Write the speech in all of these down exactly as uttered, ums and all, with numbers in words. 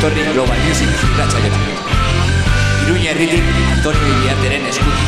etorri Global Music irratsaioa. Iruña herritik Antonio Iriarteren eskutik.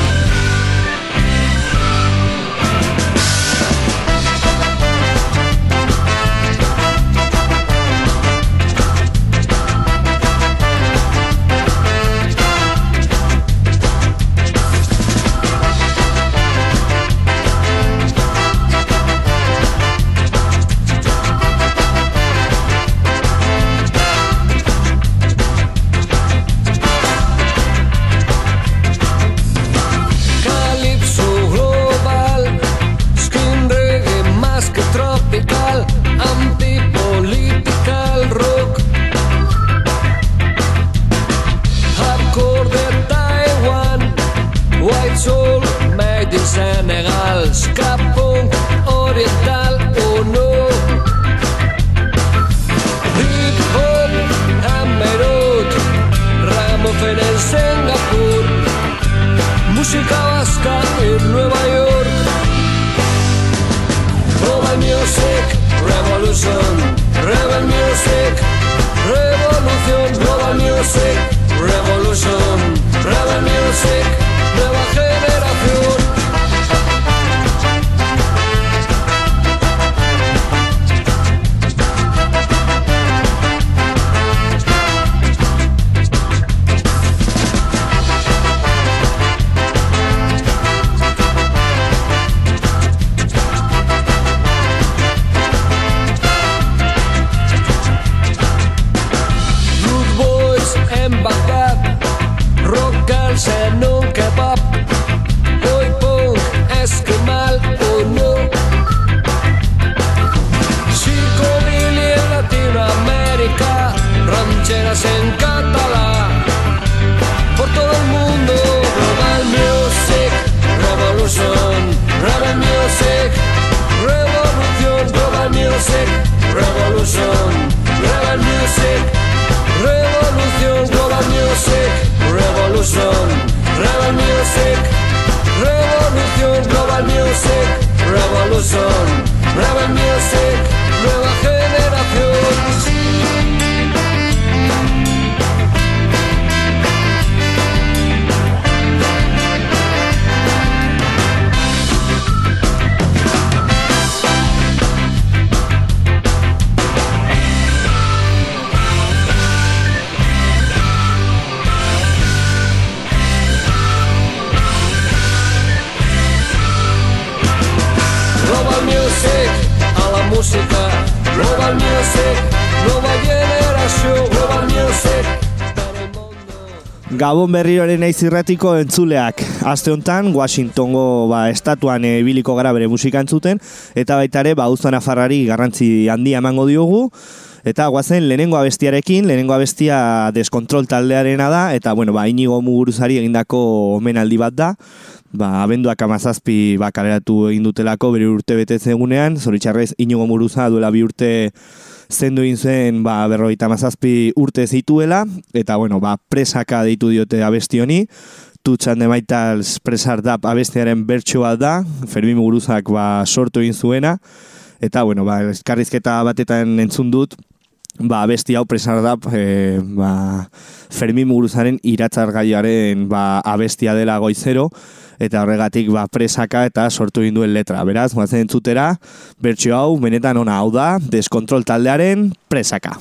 Gabon berrioren naiz irratiko entzuleak. Aste hontan Washingtongo ba, estatuan ibiliko gara bere musika entzuten, eta baita ere ba, auzo nafarrari garrantzi handia emango diogu. Eta guazen lehenengo abestiarekin, lehenengo abestia Deskontrol taldearena da, eta bueno, ba, Inigo Muguruzari egindako omenaldi bat da. Ba, abenduak hamazazpi ba, kaleratu egin dutelako bere urte betetze egunean, zoritxarrez Inigo Muguruza duela bi urte zendu egin zen ba, berrogeita hamazazpi urte zituela, eta bueno, ba, presaka deitu diote abesti honi. Tutsan de Maitals presar dap abestiaren bertso bat da, Fermin Muguruzak ba, sortu egin zuena, eta bueno, ba, eskarrizketa batetan entzun dut, ba, abesti hau presar dap e, ba, Fermin Muguruzaren iratzargaiaren ba, abestia dela goizero, eta horregatik ba, presaka eta sortu egin duen letra. Beraz, guazen entzutera, bertso hau, benetan ona hau da, Deskontrol taldearen presaka.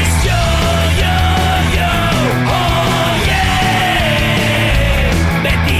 Betty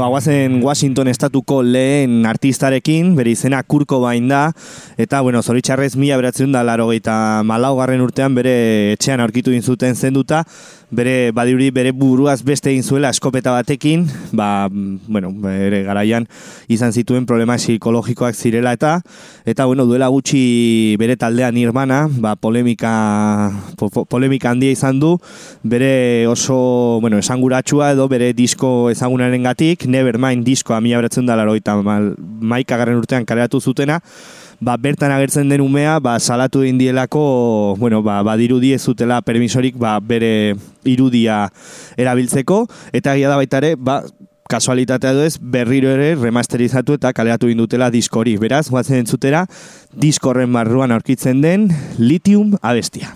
guazen Washington estatuko lehen artistarekin, bere izena Kurt Cobain da, eta, bueno, zoritxarrez mila beratzen da larogeita malaugarren urtean bere etxean aurkitu zuten zenduta, bere badirudi bere buruaz beste egin zuela eskopeta batekin, ba, bueno, bere garaian izan zituen problema psikologikoak zirela eta, eta, bueno, duela gutxi bere taldean Nirvana, ba, polemika, po, polemika handia izan du, bere oso, bueno, esanguratsua edo bere disko ezagunaren gatik, Nevermind diskoa mila beratzen da larogeita maikagarren urtean kaleratu zutena, ba, bertan agertzen den umea, ba, salatu egin dielako, bueno, ba, badirudi ez zutela permisorik, ba, bere irudia erabiltzeko, eta egia da baita ere, ba, kasualitatea edo ez, berriro ere remasterizatu eta kaleratu egin dutela diskori. Beraz, guazen entzutera, diskorren barruan aurkitzen den Lithium abestia.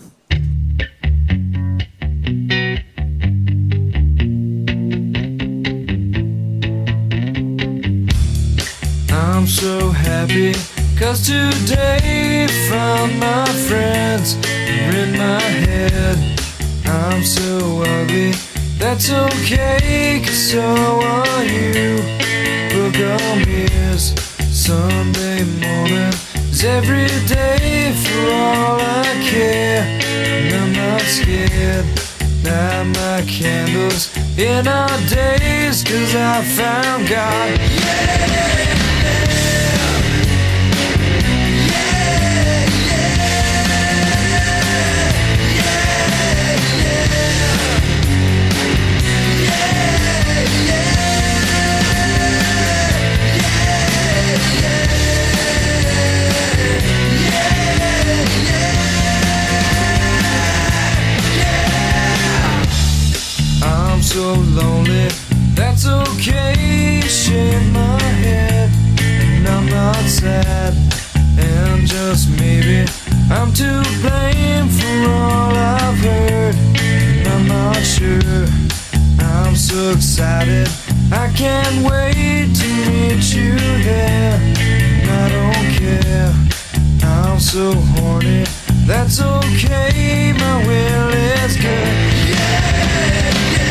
I'm so happy, cause today found my friends are in my head. I'm so ugly, that's okay, cause so are you. Book on mirrors, Sunday morning is every day for all I care. And I'm not scared, light my candles in our days, cause I found God. Yeah! So lonely, that's okay, shake my head, and I'm not sad, and just maybe I'm to blame for all I've heard, and I'm not sure, I'm so excited, I can't wait to meet you there, and I don't care, I'm so horny, that's okay, my will is good, yeah!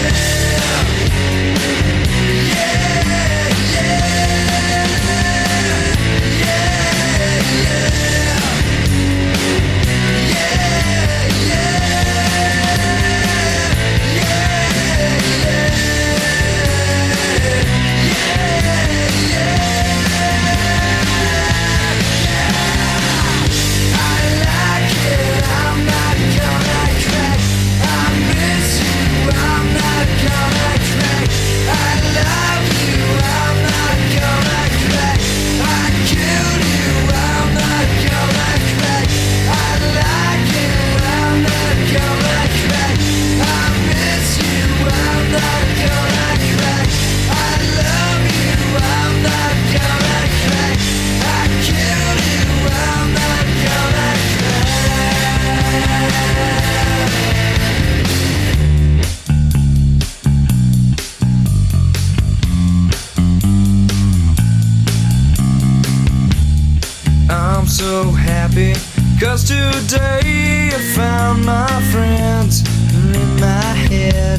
So happy, cause today I found my friends in my head.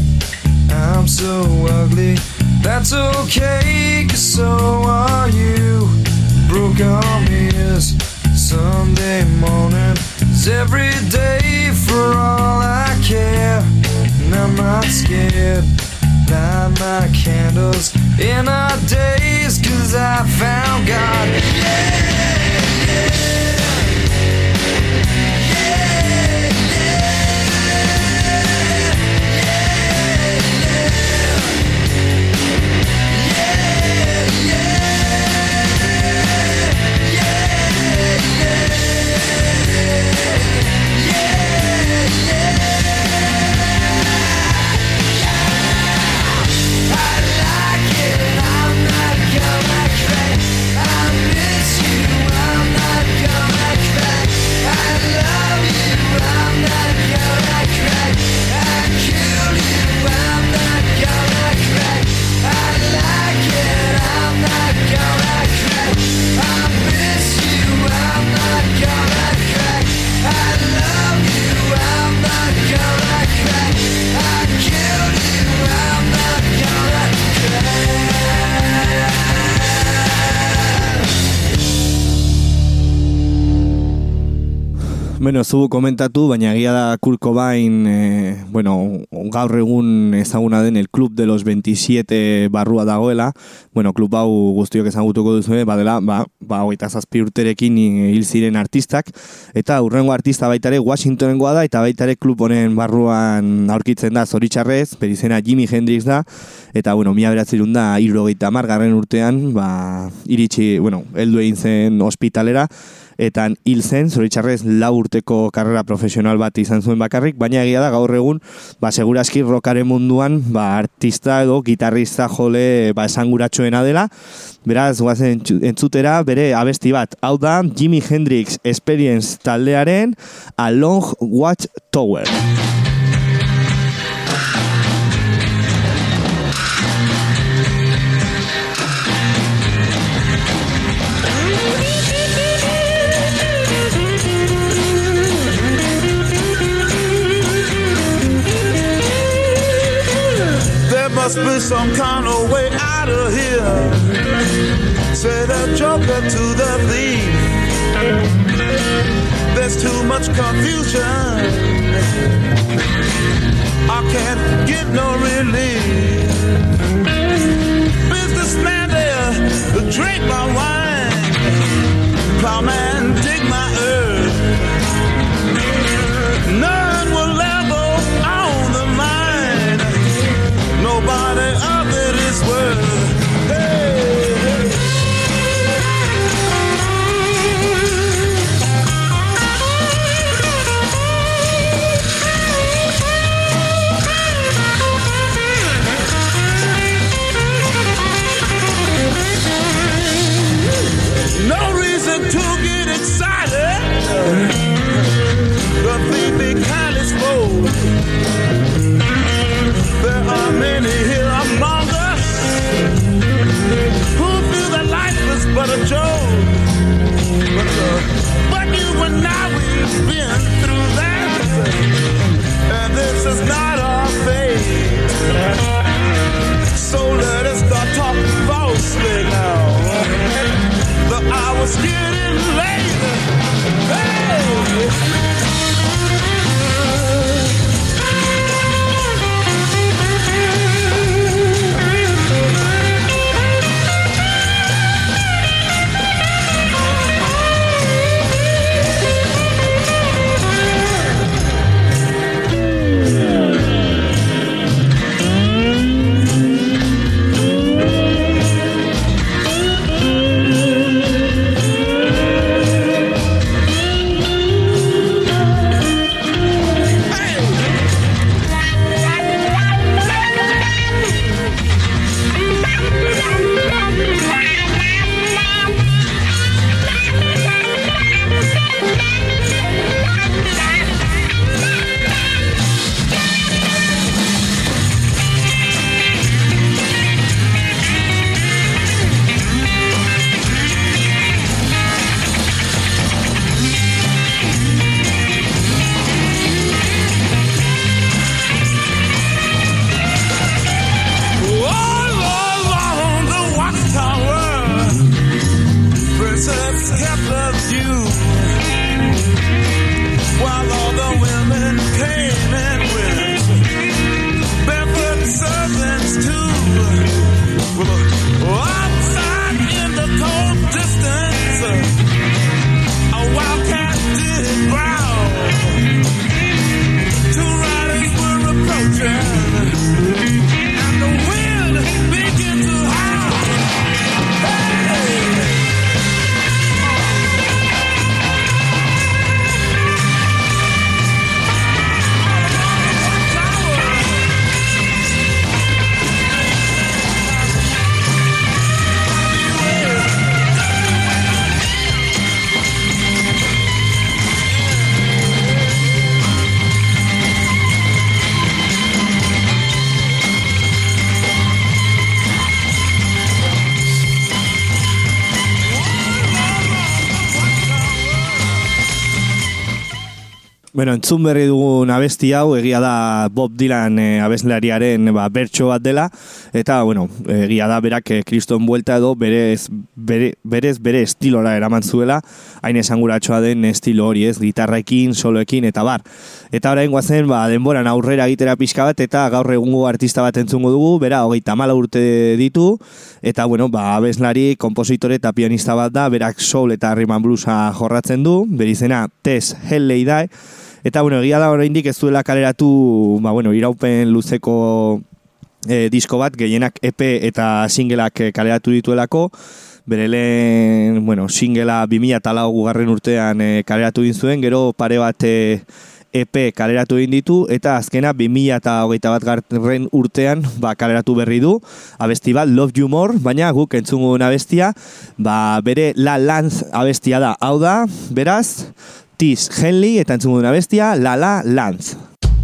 I'm so ugly, that's okay, cause so are you. Broke arm is Sunday morning is every day for all I care. And I'm not scared, light my candles in our days, cause I found God. Yeah! I like it, I'm not gonna crack. I miss Bueno, zu komentatu, baina egia da Kurt Cobain, eh, bueno, gaur egun ezaguna den el Club de los veintisiete barrua dagoela, bueno, klub hau guztiok ezagutuko duzu, badela, ba, ba, hogeita zazpi urterekin hil ziren artistak, eta hurrengo artista baita ere Washingtonengoa da, eta baita ere klub honen barruan aurkitzen da zoritxarrez, bere izena Jimi Hendrix da, eta, bueno, mila beratzerun da hirurogeita hamargarren urtean, ba, iritsi, bueno, heldu egin zen ospitalera, eta hil zen, zoritxarrez lau urteko karrera profesional bat izan zuen bakarrik, baina egia da gaur egun, ba, segurazki rockaren munduan, ba, artista edo gitarrista jole, ba, esanguratsuena dela, beraz, guazen entzutera, bere abesti bat, hau da, Jimi Hendrix Experience taldearen A Long Watch Tower. Must be some kind of way out of here, said the joker to the thief. There's too much confusion, I can't get no relief. Businessman there, drink my wine, plowman dig my earth. None will ever own the mine, nobody of it is worth. Hey, hey. No reason to get excited, the thief be kindly spoke. There are many here among us who feel that life is but a joke. But, uh, but you and I, we've been through that, and this is not our fate. So let us start talking falsely now. The hour's getting late. Hey! Bueno, entzun berri dugun abesti hau, egia da Bob Dylan e, abeslariaren ba, bertso bat dela, eta, bueno, egia da berak kriston buelta edo berez bere, berez bere estilora eraman zuela, hain esanguratxoa den estilo hori, ez, gitarrekin, soloekin, eta bar. Eta orain guazen, ba, denboran aurrera egitera pixka bat, eta gaur egungo artista bat entzungo dugu, bera, hogeita hamala urte ditu, eta, bueno, ba, abeslari, kompositore eta pianista bat da, berak soul eta rhythm and bluesa jorratzen du, berizena Tess Henley da, eta, bueno, egia da oraindik ez duela kaleratu, ba, bueno, iraupen luzeko e, disko bat, gehienak E P eta singleak kaleratu dituelako, bere lehen, bueno, singela bi mila lau garren urtean e, kaleratu egin zuen, gero pare bat e, E P kaleratu egin ditu, eta azkena bi mila hogeita bat garren urtean ba, kaleratu berri du, abesti bat Love You More, baina guk entzungo duen abestia, ba, bere La Lance abestia da, hau da, beraz, Tess Henley, eta entzungo duen abestia, La La Lance.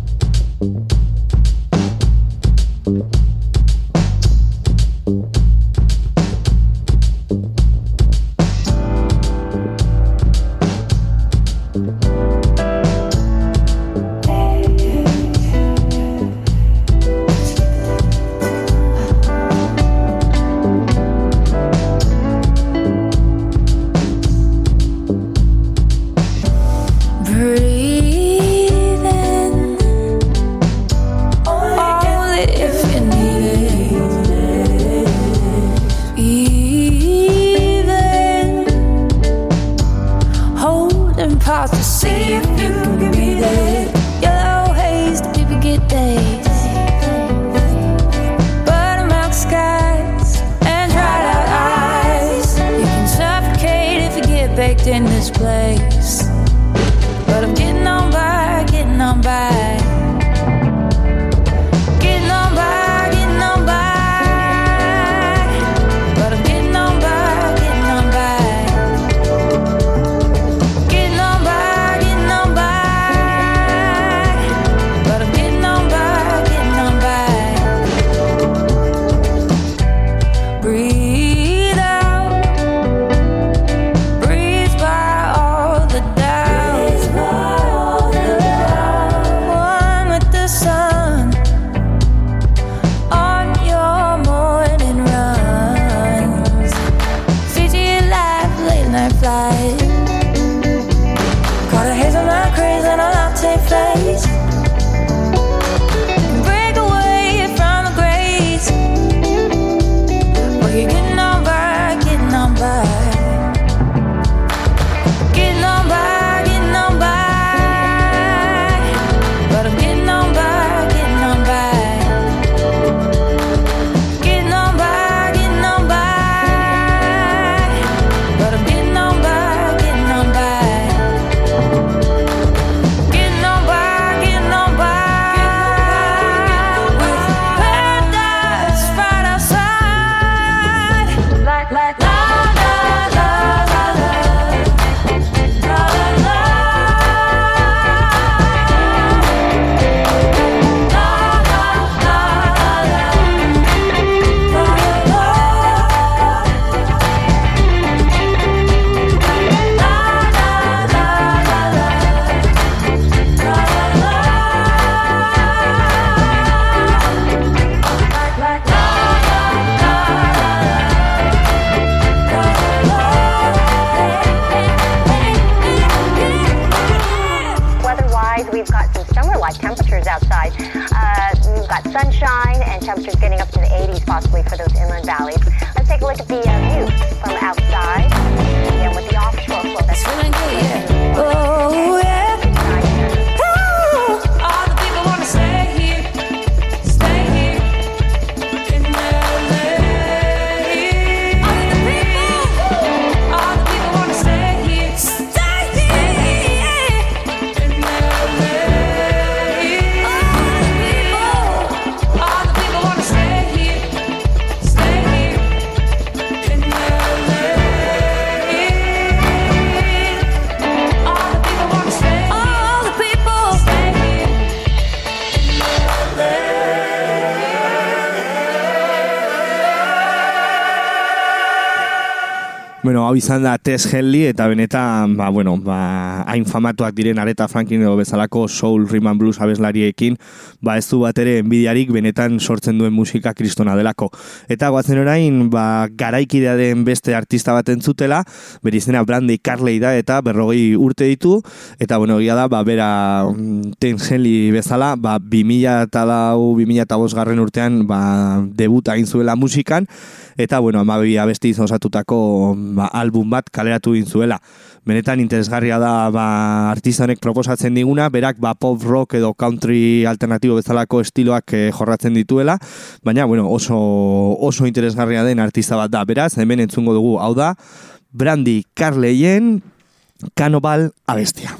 In this place, but I'm getting on by, getting on by, getting on by, getting on by, but I'm getting on by, getting on by, getting on by, getting on by, but I'm getting on by, getting on by. Breathe out. Breathe by all the doubts. sunshine and temperatures getting up to the eighties possibly for those inland valleys. Let's take a look at the uh, view from outside. Again, with the offshore flow. That's feeling good, yeah. Oh, yeah. Oh, all the people want to stay here, stay here in L A. All the people, all the people want to stay here, stay here in L A. All the people, all the people want to stay here, stay here in L A. Bueno, hau izan da Tess Henley eta benetan, ba, bueno, ba, hain famatuak diren Aretha Franklin edo bezalako soul, rhythm and blues abeslariekin, ba, ez du bat ere enbidiarik benetan sortzen duen musika kristona delako. Eta goazen orain, ba, garaikidea den beste artista bat entzutela, bere izena Brandy Carley da eta berrogei urte ditu, eta bueno, egia da, ba, bera Tess Henley bezala, ba, bi mila eta lau, bi mila eta bost garren urtean, ba, debuta egin zuela musikan, eta bueno, amabi abesti osatutako ba, album bat kaleratu egin zuela. Benetan interesgarria da ba, artista honek proposatzen diguna, berak ba, pop rock edo country alternatibo bezalako estiloak eh, jorratzen dituela, baina bueno, oso, oso interesgarria den artista bat da. Beraz, hemen entzungo dugu, hau da, Brandy Carleyen Cannibal abestia.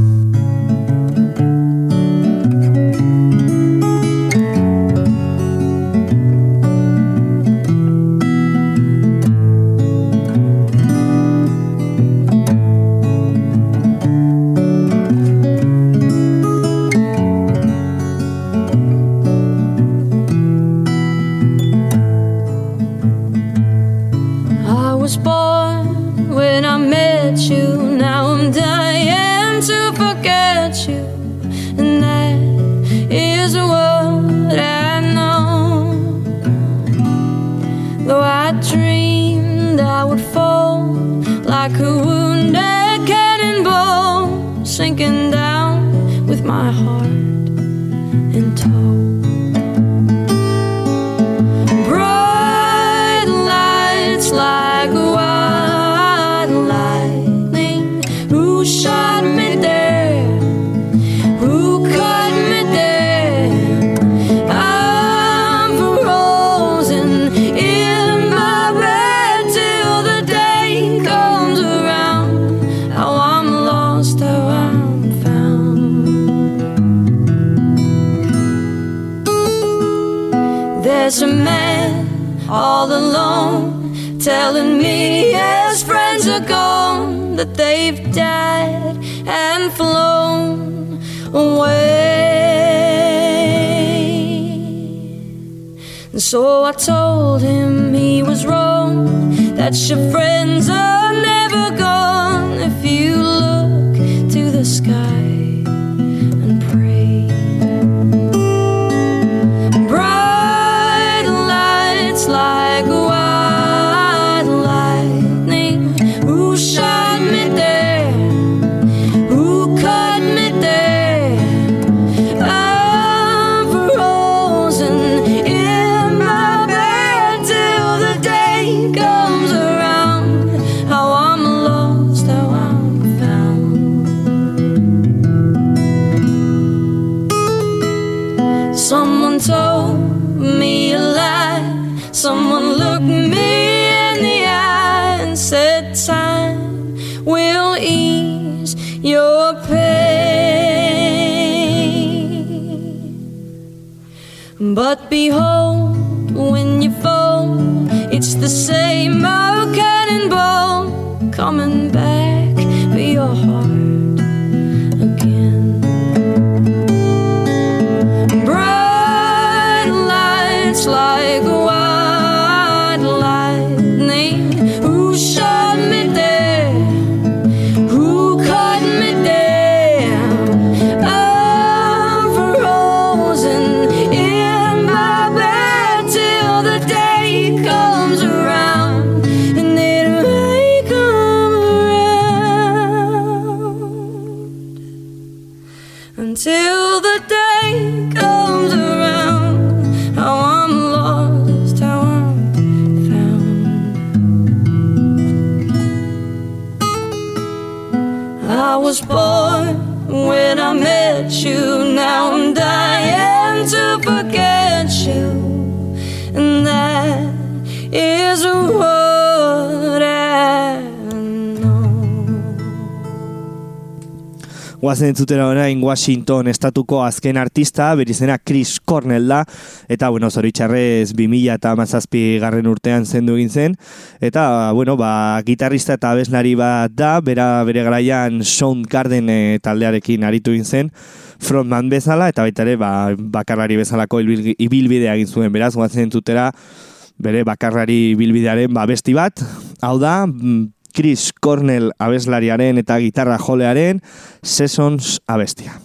Like a wounded cannonball, sinking down with my heart in tow. Bright lights like white lightning. Who shot me there? Who cut me there? I'm frozen in my bed till the day comes around. How I'm lost, how I'm found. There's a man all alone telling me his friends are gone, that they've died and flown away. And so I told him he was wrong, that your friends are never gone if you look to the sky and pray. Bright lights like white lightning. Who shot me there? Who cut me there? I'm frozen in my bed till the day comes around. How I'm lost, how I'm found. Someone told me a lie. Someone looked me in the eye and said time will ease your pain. But behold, when you fall, it's the same old cannonball coming back for your heart again. Bright lights like white lightning. Who shot me there? Who cut me there? I'm frozen in my bed till the day comes around, and it may come around. Until the day comes around, how I'm lost, how I'm found. I was born when I met you. Now I'm dying to forget you, and that is what I know. Guazen entzutera orain Washington estatuko azken artista, bere izena Chris Cornell da, eta bueno, zoritxarrez bi mila eta hamazazpi garren urtean zendu egin zen, eta bueno, ba, gitarrista eta abeslari bat da, bera bere garaian Soundgarden e, taldearekin aritu egin zen, frontman bezala, eta baita ere ba, bakarlari bezalako ibil- ibilbidea egin zuen, beraz, guazen entzutera bere bakarlari bilbidearen ba, besti bat, Hau da, Chris Cornell abeslariaren eta gitarra jolearen Seasons abestia.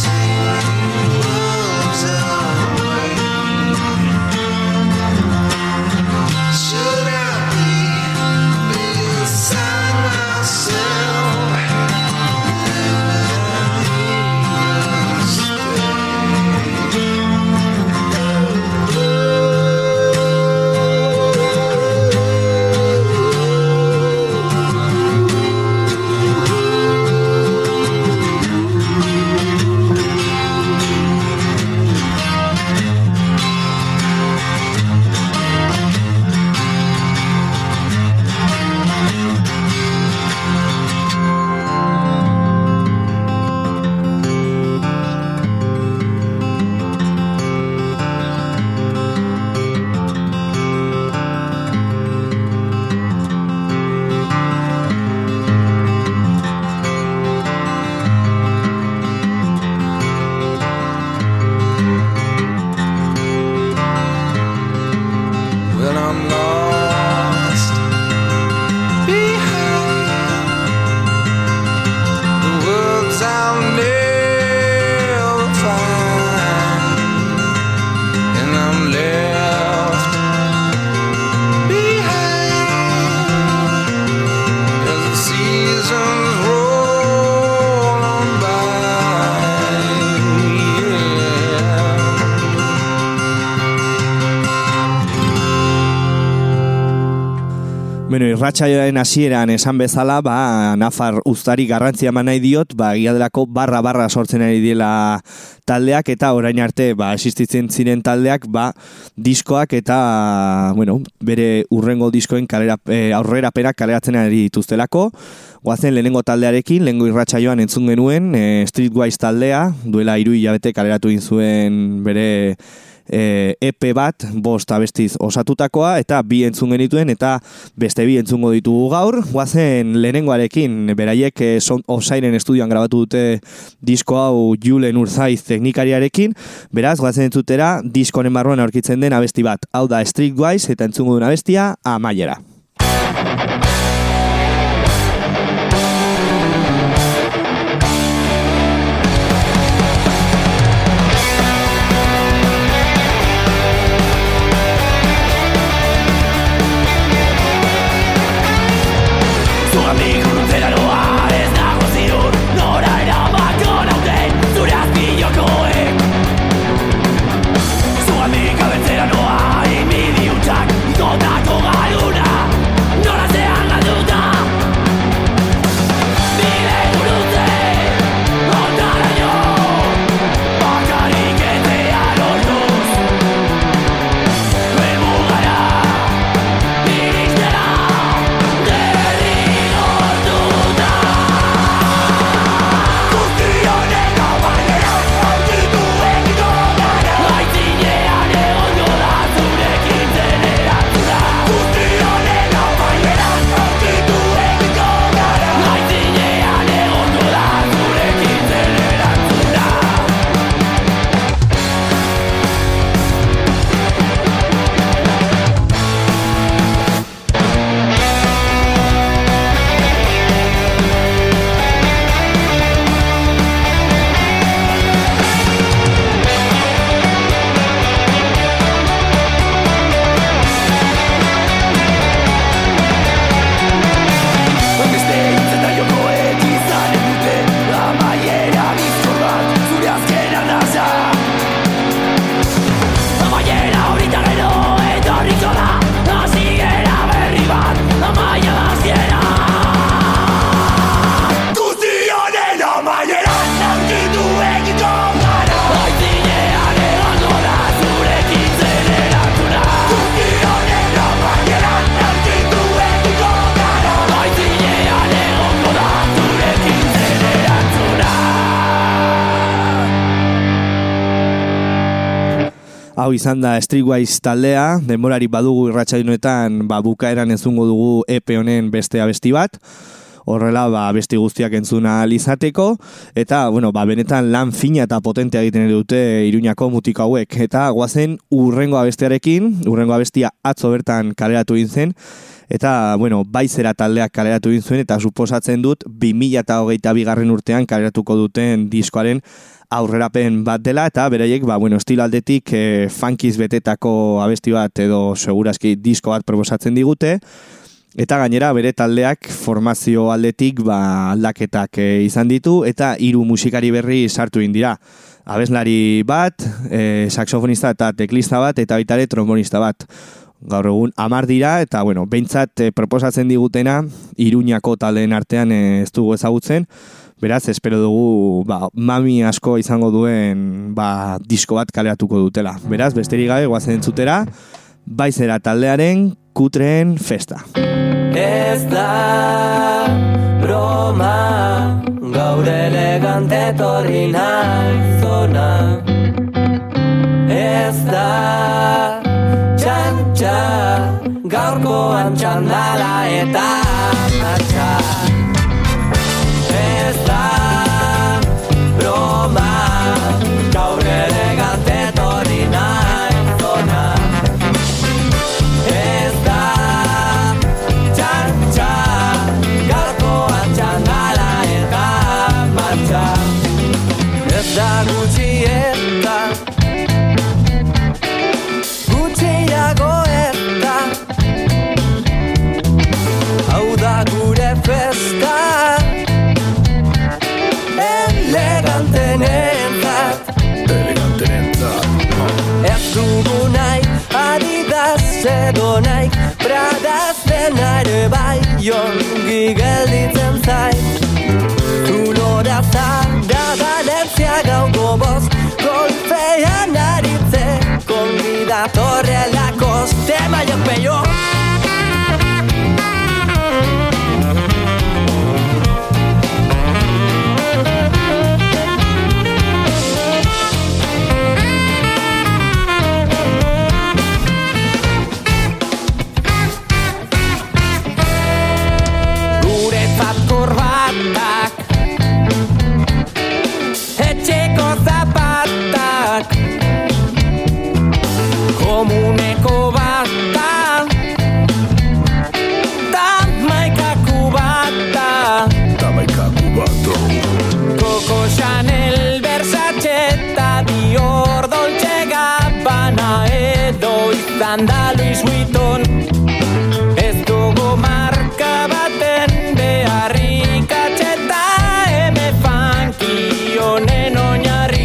Take I'm lost behind the words I'll never find, and I'm left behind as the seasons roll on by. Yeah. Bueno, irratsaioaren hasieran esan bezala, ba, nafar uztari garrantzia eman nahi diot, ba, egia delako barra-barra sortzen ari diela taldeak, eta orain arte, ba, existitzen ziren taldeak, ba, diskoak eta, bueno, bere urrengo diskoen kalera, e, aurrerapenak kaleratzen ari dituztelako. Goazen lehenengo taldearekin, lehenengo irratsaioan entzun genuen, e, Streetwise taldea, duela hiru hilabete kaleratu egin zuen bere E, E P bat, bost abestiz osatutakoa, eta bi entzun genituen, eta beste bi entzungo ditugu gaur. Goazen lehenengoarekin, beraiek e, Sound of Siren estudioan grabatu dute disko hau Julen Urzaiz teknikariarekin, beraz, goazen entzutera, diskonen barruan aurkitzen den abesti bat. Hau da Streetwise, eta entzungo duen abestia, Amaiera. Hau izan da Streetwise taldea, denborari badugu irratsaioetan, ba, bukaeran entzungo dugu E P honen beste abesti bat, horrela ba, abesti guztiak entzuna izateko, eta bueno, ba, benetan lan fina eta potentea egiten dute Iruñako mutiko hauek, eta goazen urrengo abestiarekin, urrengo abestia atzo bertan kaleratu egin zen, eta bueno, Baizera taldeak kaleratu egin zuen, eta suposatzen dut bi mila hogeita bigarren urtean kaleratuko duten diskoaren aurrerapen bat dela, eta beraiek, ba, bueno, estilo aldetik e, funkiz betetako abesti bat edo segurazki disko bat proposatzen digute, eta gainera bere taldeak formazio aldetik ba, aldaketak e, izan ditu, eta hiru musikari berri sartu egin dira. Abeslari bat, e, saxofonista eta teklista bat, eta baita ere trombonista bat. Gaur egun hamar dira, eta bueno, behintzat e, proposatzen digutena Iruñako taldeen artean e, ez dugu ezagutzen. Beraz, espero dugu ba, mami asko izango duen ba, disko bat kaleratuko dutela. Beraz, besterik gabe goazen entzutera, Baizera taldearen Kutreen Festa. Ez da broma, gaur elegante torri naizona. Ez da txantxa, gaurkoan txandala eta martxa. Ez da broma, gaur elegante torri naizona. Ez edo naik Pradaz dena ere bai ongi gelditzen zait Zulora zara Valencia gauko boz Golpean aritze Konbidatorrelakos Tema jo peio komuneko bat da Tamaikaku bat da Tamaikaku bat da Coco Chanel, Versace eta Dior Dolce Gabbana edo izan da Louis Vuitton Ez dugu marka baten beharrik atxeta eme funky honen oinarri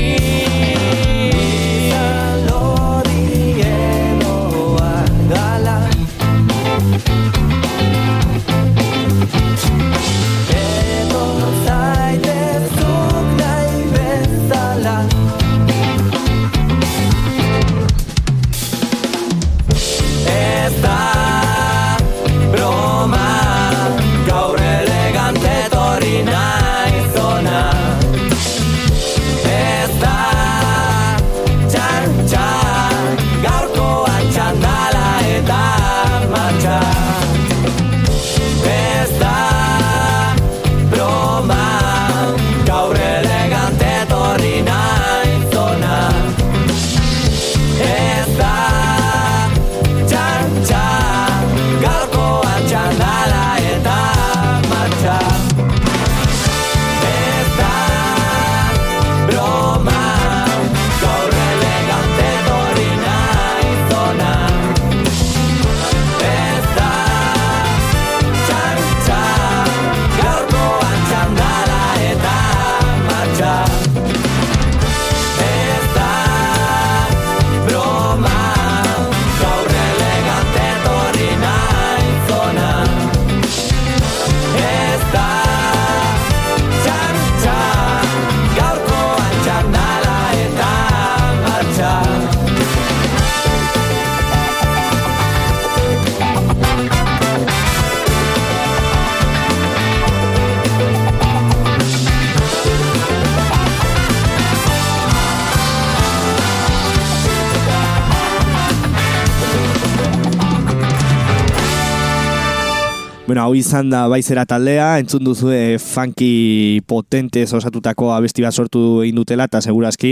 Bueno, hau izan da Baizera taldea, entzun duzue funky potentez osatutako abesti bat sortu egin dutela, eta segurazki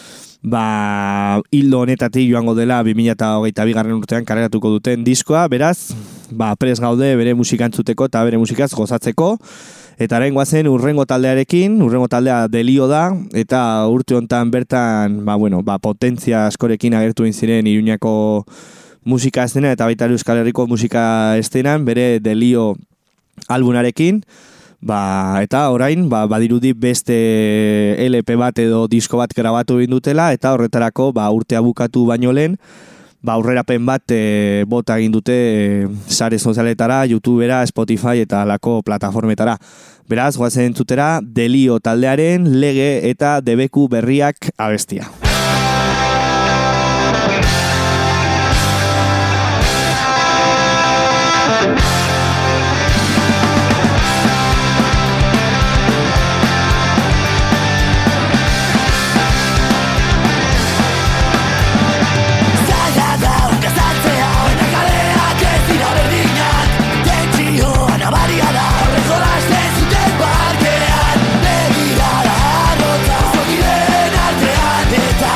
ba, hildo honetatik joango dela bi mila hogeita bigarren urtean kaleratuko duten diskoa, beraz, ba, pres gaude bere musika entzuteko eta bere musikaz gozatzeko, eta orain goazen urrengo taldearekin, urrengo taldea Delio da, eta urte hontan bertan, ba, bueno, ba, potentzia askorekin agertu egin ziren Iruñako musika estena eta baita Euskal Herriko musika estenan bere Delio albunarekin, ba, eta orain ba, badirudi beste L P bat edo disko bat grabatu egin dutela eta horretarako ba, urtea bukatu baino lehen ba, aurrerapen bat e, bota egin dute e, sare sozialetara, YouTubera, Spotify eta alako plataformetara. Beraz, goazen entzutera Delio taldearen lege eta debeku berriak abestia. Eta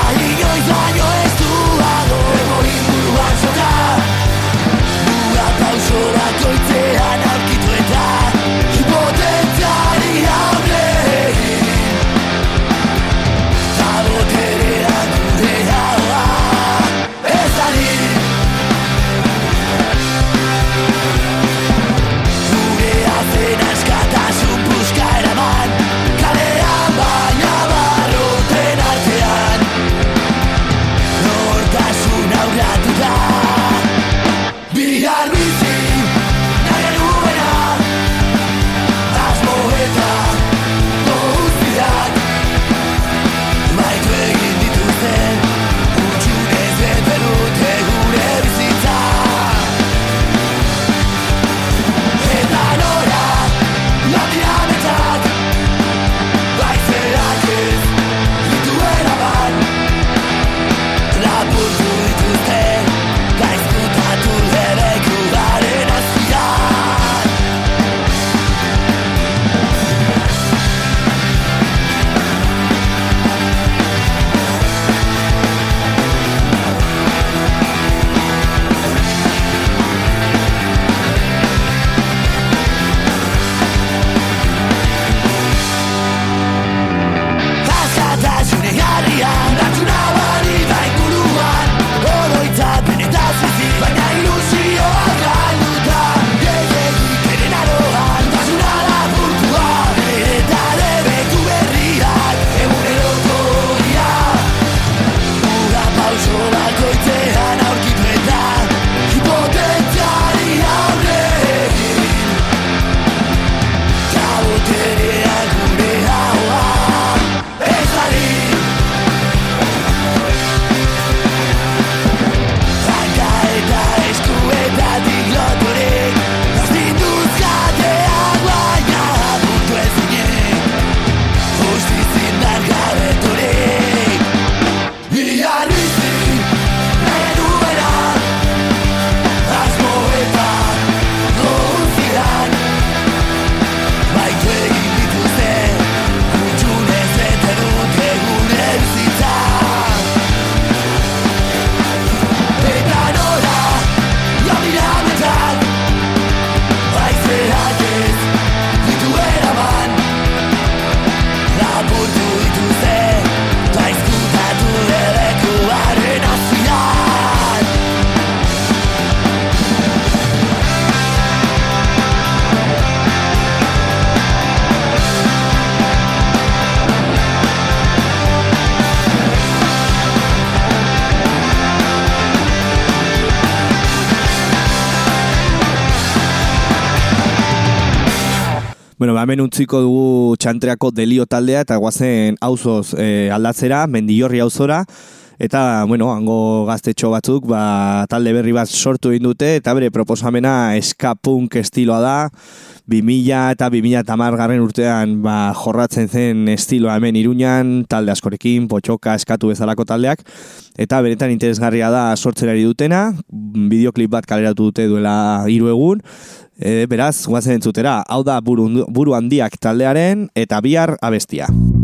Bueno, ba, hemen utziko dugu Txantreako Delio taldea eta guazen auzoz e, aldatzera, Mendillorri auzora. Eta, bueno, hango gaztetxo batzuk, ba, talde berri bat sortu egin dute, eta bere proposamena ska punk estiloa da, bi mila eta bi mila hamar garren urtean ba, jorratzen zen estiloa hemen Iruñan, talde askorekin, potxoka, eskatu bezalako taldeak, eta benetan interesgarria da sortzen ari dutena, bideoklip bat kaleratu dute duela hiru egun, e, beraz, guazen entzutera, hau da buru, buru handiak taldearen, eta bihar abestia.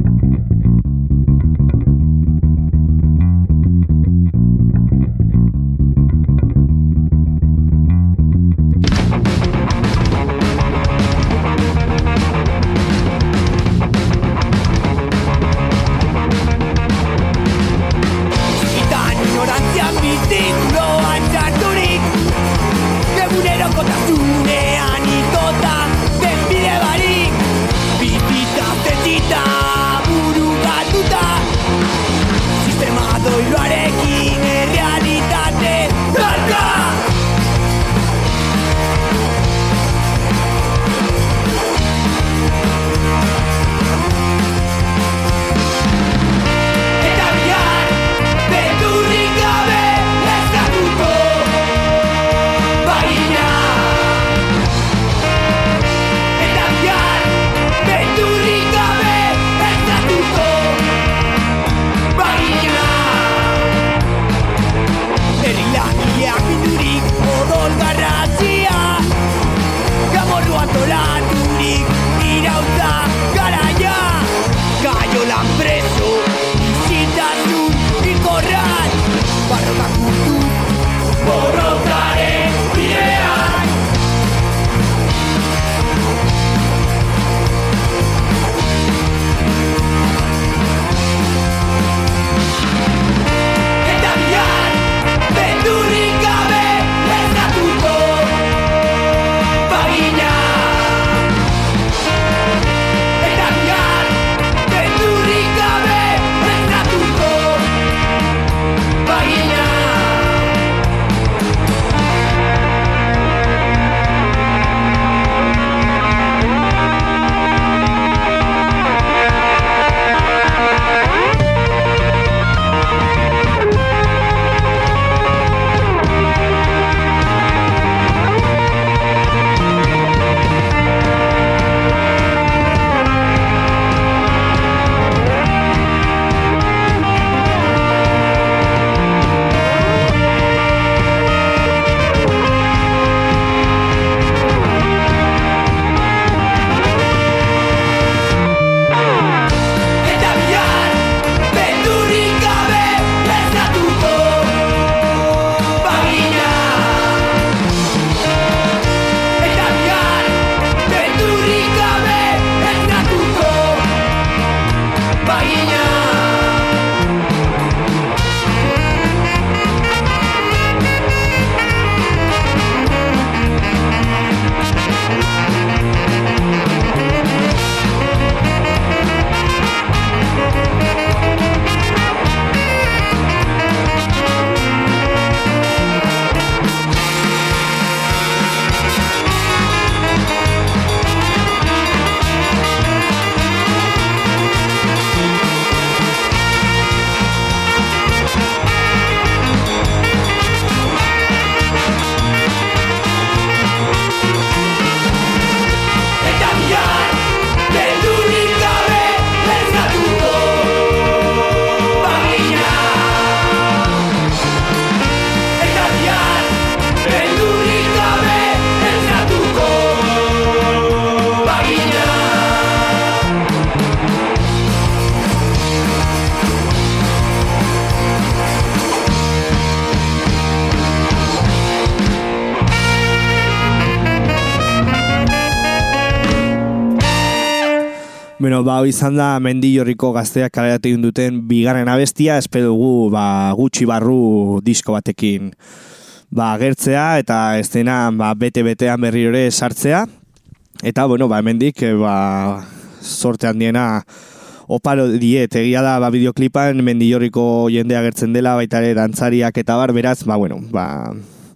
Bueno, ba, izan da Mendillorriko gazteak kaleratu egin duten bigarren abestia, espero dugu ba, gutxi barru disko batekin ba, agertzea eta ez dena ba, bete-betean berri ere sartzea. Eta, bueno, ba, hemendik ba, sorte handiena oparo diet, egia da ba, bideoklipan Mendillorriko jende agertzen dela, baita ere dantzariak eta bar, beraz, ba, bueno, ba,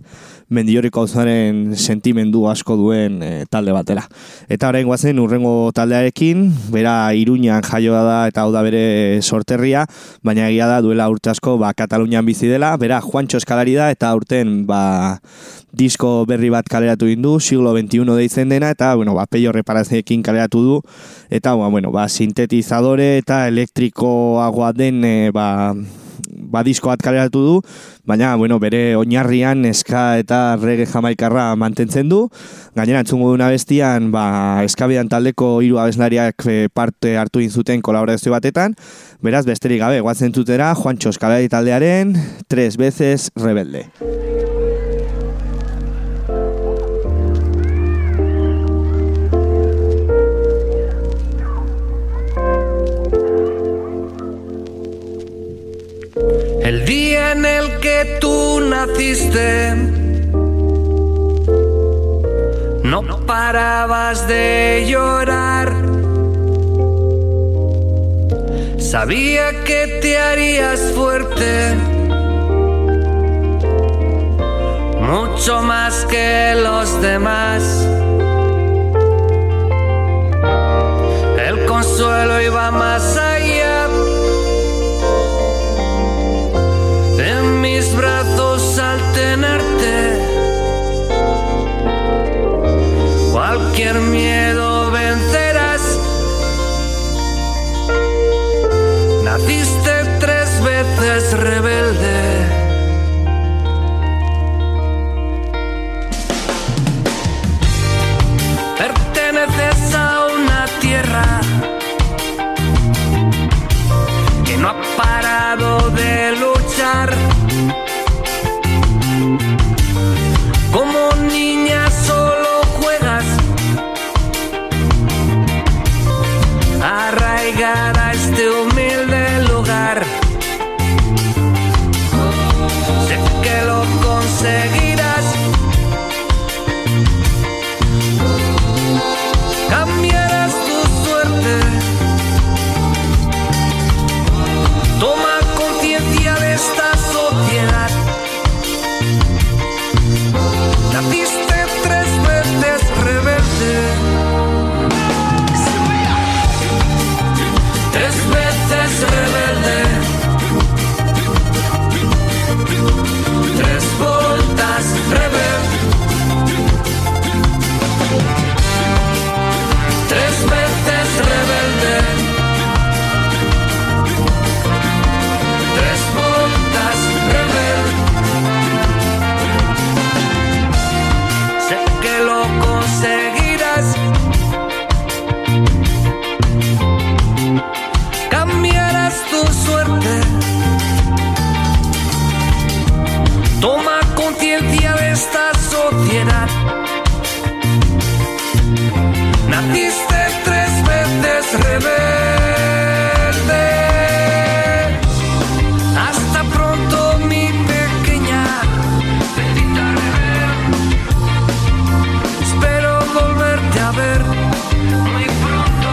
Mendilloriko auzaren sentimendu asko duen e, talde batera. Eta orain guazen urrengo taldearekin, bera Iruñan jaioa da eta hau da bere sorterria, baina egia da duela urte asko ba, Katalunian bizi dela, bera Juancho Eskalari da eta urten ba, disko berri bat kaleratu egin du, siglo veintiuno deitzen dena, eta bueno, ba, Peio Reparaziekin kaleratu du, eta ba, bueno, ba, sintetizadore eta elektrikoagoa den e, ba, ba disko bat kaleratu du, baina bueno, bere oinarrian eska eta reggae jamaikarra mantentzen du. Gainera entzungo duna bestian, ba, eskabidan taldeko hiru abeslariak parte hartu egin zuten kolaborazio batetan. Beraz, besterik gabe, guatzen zutera, Juancho Eskalari taldearen Tres veces rebelde. El día en el que tú naciste, no parabas de llorar. Sabía que te harías fuerte, mucho más que los demás. El consuelo iba más allá. En mis brazos al tenerte, cualquier miedo vencerás. Naciste tres veces rebelde. Perteneces a una tierra que no ha parado de luchar. Como niña solo juegas, arraigada a este humilde lugar. Sé que lo conseguirás. Cambiarás tu suerte. Toma conciencia de esta sociedad. Naciste tres veces rebelde. Tres veces rebelde. Tres voltas rebelde. Tres veces rebelde. Tres voltas rebelde. Sé que lo conseguirás. Cambiarás tu suerte. Toma conciencia de esta sociedad. Naciste tres veces rebelde. Hasta pronto, mi pequeña bendita rebelde. Espero volverte a ver muy pronto.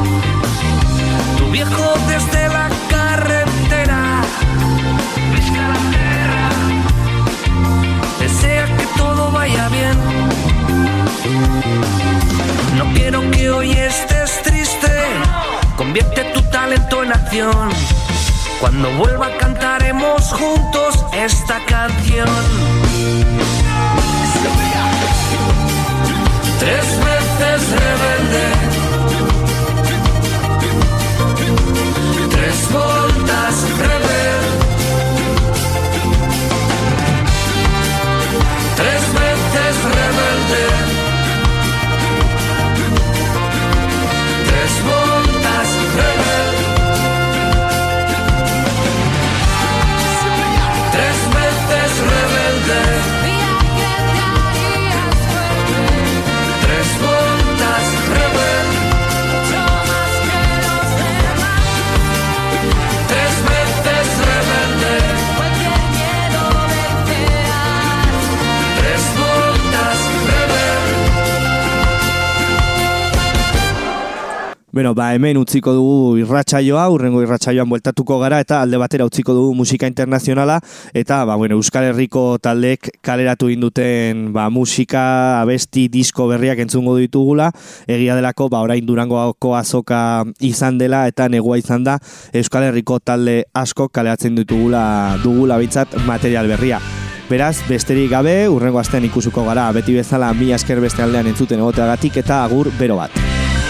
Tu viejo desde la carretera pesca la tierra. Desea que todo vaya bien. No quiero que hoy estés triste. Convierte tu talento en acción. Cuando vuelva cantaremos juntos esta canción. Tres veces rebelde. Tres voltas rebelde. Tres veces rebelde. Tres voltas rebelde. Tres veces rebelde. Bueno, ba, hemen utziko dugu irratsaioa, urrengo irratsaioan bueltatuko gara eta alde batera utziko dugu musika internazionala eta ba, bueno, Euskal Herriko taldeek kaleratu induten ba, musika, abesti, disko berriak entzungo ditugula. Egia delako, ba, orain Durangoko azoka izan dela eta negua izan da Euskal Herriko talde asko kaleratzen ditugula dugula bintzat material berria. Beraz, besterik gabe, urrengo astean ikusuko gara, beti bezala mila esker beste aldean entzuten egoteagatik eta agur bero bat.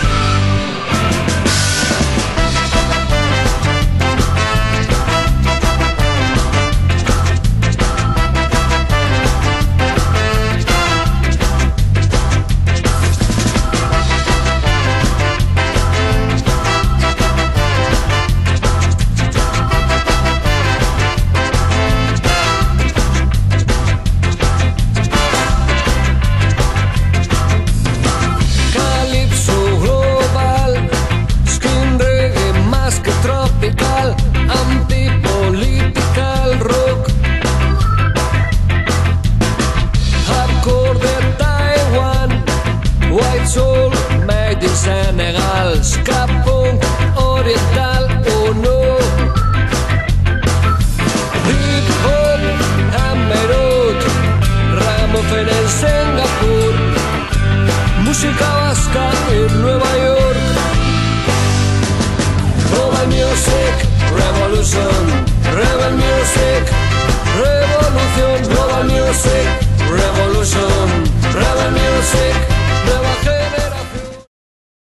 Senegal, ska punk, oriental o no. Hip hop, Amerot, Ragamuffin en Singapur, música vasca en Nueva York. Global music, revolution, rebel music, revolución. Global music, revolution, rebel music, nueva